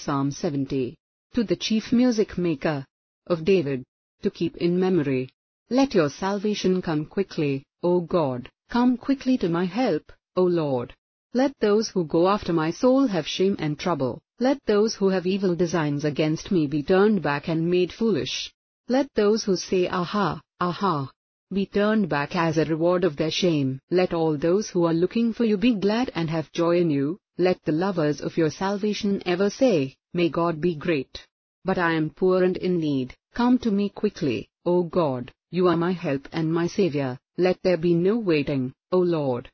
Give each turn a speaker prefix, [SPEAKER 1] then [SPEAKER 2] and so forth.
[SPEAKER 1] Psalm 70. To the chief music maker of David, to keep in memory. Let your salvation come quickly, O God, come quickly to my help, O Lord. Let those who go after my soul have shame and trouble. Let those who have evil designs against me be turned back and made foolish. Let those who say, Aha, aha, be turned back as a reward of their shame. Let all those who are looking for you be glad and have joy in you. Let the lovers of your salvation ever say, May God be great. But I am poor and in need. Come to me quickly, O God, you are my help and my Saviour. Let there be no waiting, O Lord.